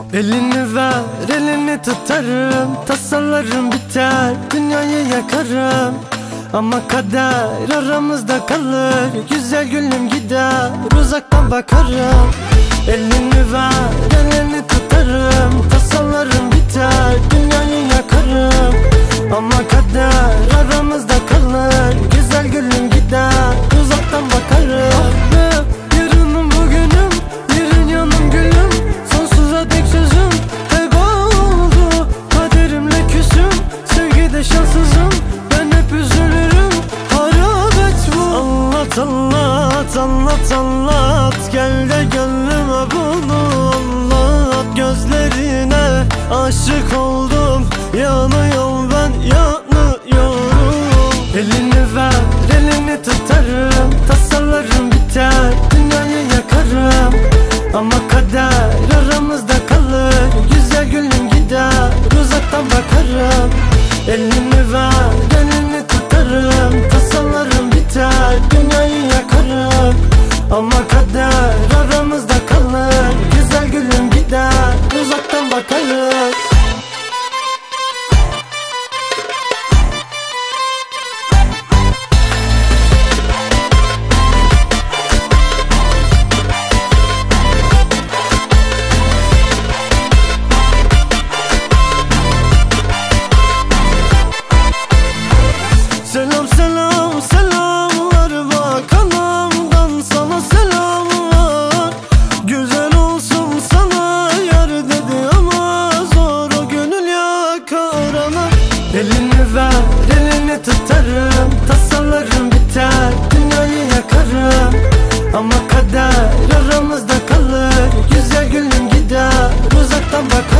Elini ver, elini tutarım, tasalarım biter, dünyayı yakarım. Ama kader aramızda kalır, güzel gülüm gider, uzaktan bakarım. Elini ver, elini tutarım, tasalarım biter, dünyayı yakarım. Ama kader aramızda kalır, güzel gülüm gider, uzaktan bakarım. Yarınım bugünüm, yarın yanım gülüm, sonsuza dek sözüm teba oldu. Kaderimle küsüm, sevgide şanssızım, ben hep üzülürüm, harap et bu. Anlat anlat anlat anlat, gel de gönlüme bunu anlat. Gözlerine aşık oldum, yanıyorum ben yanıyorum. Elini ver, elini tutarım, tasalarım biter, dünyayı yakarım. Ama kader aramızda kalır, güzel gülüm gider, uzaktan bakarım. Elini ver, elini tutarım, tasalarım biter, dünyayı yakarım. Ama kader aramızda kalır, güzel gülüm gider, uzaktan bakarım. Selam selam selamlar, bak anamdan sana selamlar. Güzel olsun sana yar dedi ama zor o gönül yakar ana. Elini ver, elini tutarım, tasalarım biter, dünyayı yakarım. Ama kader aramızda kalır, güzel gülüm gider, uzaktan bakar.